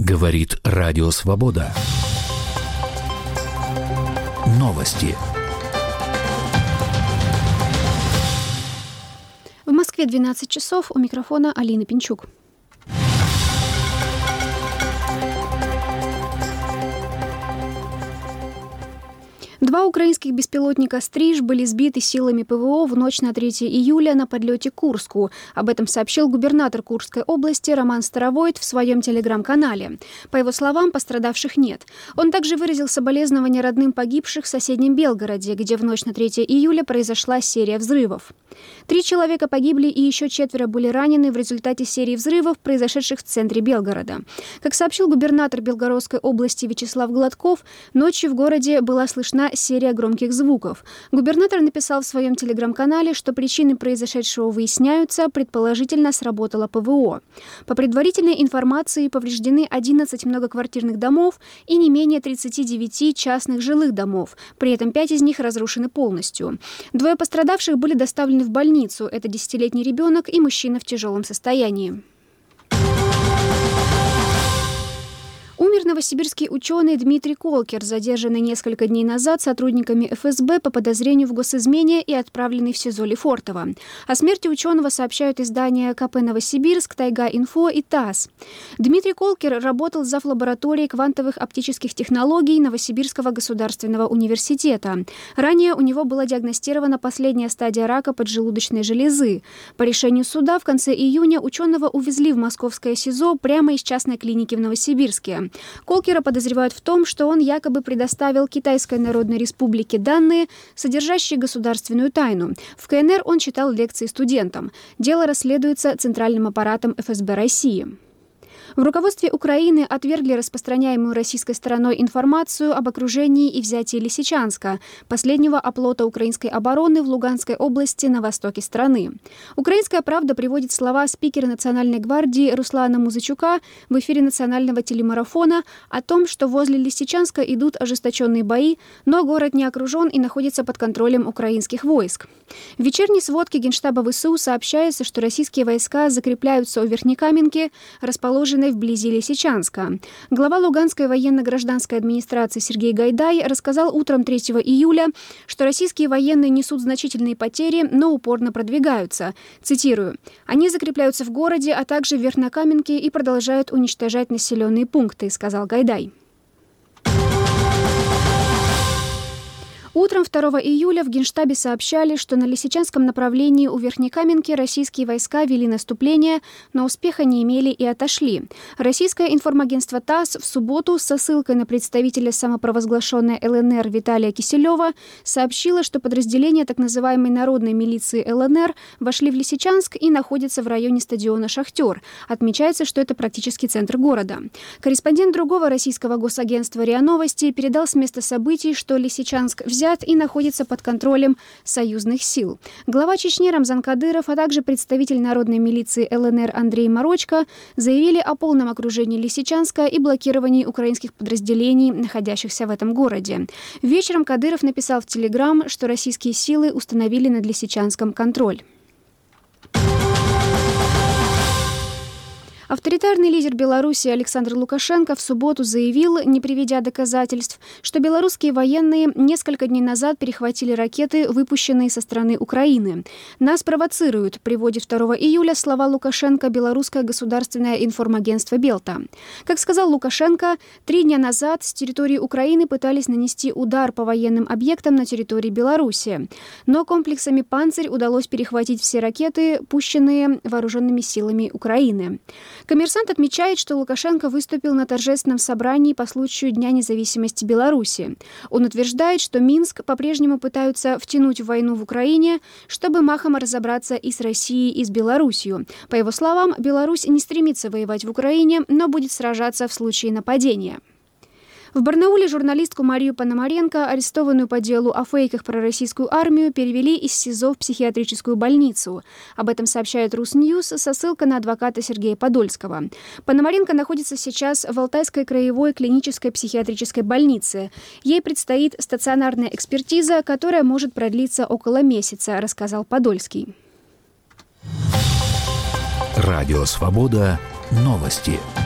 Говорит Радио Свобода. Новости. В Москве 12 часов. У микрофона Алина Пинчук. Два украинских беспилотника «Стриж» были сбиты силами ПВО в ночь на 3 июля на подлете к Курску. Об этом сообщил губернатор Курской области Роман Старовойт в своем телеграм-канале. По его словам, пострадавших нет. Он также выразил соболезнования родным погибших в соседнем Белгороде, где в ночь на 3 июля произошла серия взрывов. 3 человека погибли и еще 4 были ранены в результате серии взрывов, произошедших в центре Белгорода. Как сообщил губернатор Белгородской области Вячеслав Гладков, ночью в городе была слышна серия громких звуков. Губернатор написал в своем телеграм-канале, что причины произошедшего выясняются, предположительно сработало ПВО. По предварительной информации повреждены 11 многоквартирных домов и не менее 39 частных жилых домов. При этом 5 из них разрушены полностью. 2 пострадавших были доставлены в больницу. Это 10-летний ребенок и мужчина в тяжелом состоянии. Умер новосибирский ученый Дмитрий Колкер, задержанный несколько дней назад сотрудниками ФСБ по подозрению в госизмене и отправленный в СИЗО Лефортово. О смерти ученого сообщают издания КП «Новосибирск», «Тайга-Инфо» и ТАСС. Дмитрий Колкер работал зав. Лабораторией квантовых оптических технологий Новосибирского государственного университета. Ранее у него была диагностирована последняя стадия рака поджелудочной железы. По решению суда в конце июня ученого увезли в московское СИЗО прямо из частной клиники в Новосибирске. Колкера подозревают в том, что он якобы предоставил Китайской Народной Республике данные, содержащие государственную тайну. В КНР он читал лекции студентам. Дело расследуется Центральным аппаратом ФСБ России. В руководстве Украины отвергли распространяемую российской стороной информацию об окружении и взятии Лисичанска, последнего оплота украинской обороны в Луганской области на востоке страны. «Украинская правда» приводит слова спикера Национальной гвардии Руслана Музычука в эфире национального телемарафона о том, что возле Лисичанска идут ожесточенные бои, но город не окружен и находится под контролем украинских войск. В вечерней сводке Генштаба ВСУ сообщается, что российские войска закрепляются у Верхнекаменки, расположенной вблизи Лисичанска. Глава Луганской военно-гражданской администрации Сергей Гайдай рассказал утром 3 июля, что российские военные несут значительные потери, но упорно продвигаются. Цитирую: «Они закрепляются в городе, а также в Верхнекаменке и продолжают уничтожать населенные пункты», сказал Гайдай. Утром 2 июля в Генштабе сообщали, что на Лисичанском направлении у Верхнекаменки российские войска вели наступление, но успеха не имели и отошли. Российское информагентство ТАСС в субботу со ссылкой на представителя самопровозглашенной ЛНР Виталия Киселева сообщило, что подразделения так называемой народной милиции ЛНР вошли в Лисичанск и находятся в районе стадиона «Шахтер». Отмечается, что это практически центр города. Корреспондент другого российского госагентства РИА Новости передал с места событий, что Лисичанск взят и находится под контролем союзных сил. Глава Чечни Рамзан Кадыров, а также представитель народной милиции ЛНР Андрей Марочко заявили о полном окружении Лисичанска и блокировании украинских подразделений, находящихся в этом городе. Вечером Кадыров написал в Телеграм, что российские силы установили над Лисичанском контроль. Авторитарный лидер Беларуси Александр Лукашенко в субботу заявил, не приведя доказательств, что белорусские военные несколько дней назад перехватили ракеты, выпущенные со стороны Украины. «Нас провоцируют», приводит 2 июля слова Лукашенко белорусское государственное информагентство «Белта». Как сказал Лукашенко, 3 дня назад с территории Украины пытались нанести удар по военным объектам на территории Беларуси. Но комплексами «Панцирь» удалось перехватить все ракеты, пущенные вооруженными силами Украины. Коммерсант отмечает, что Лукашенко выступил на торжественном собрании по случаю Дня независимости Беларуси. Он утверждает, что Минск по-прежнему пытаются втянуть в войну в Украине, чтобы махом разобраться и с Россией, и с Беларусью. По его словам, Беларусь не стремится воевать в Украине, но будет сражаться в случае нападения. В Барнауле журналистку Марию Пономаренко, арестованную по делу о фейках про российскую армию, перевели из СИЗО в психиатрическую больницу. Об этом сообщает Русньюз со ссылкой на адвоката Сергея Подольского. Пономаренко находится сейчас в Алтайской краевой клинической психиатрической больнице. Ей предстоит стационарная экспертиза, которая может продлиться около месяца, рассказал Подольский. Радио «Свобода». Новости.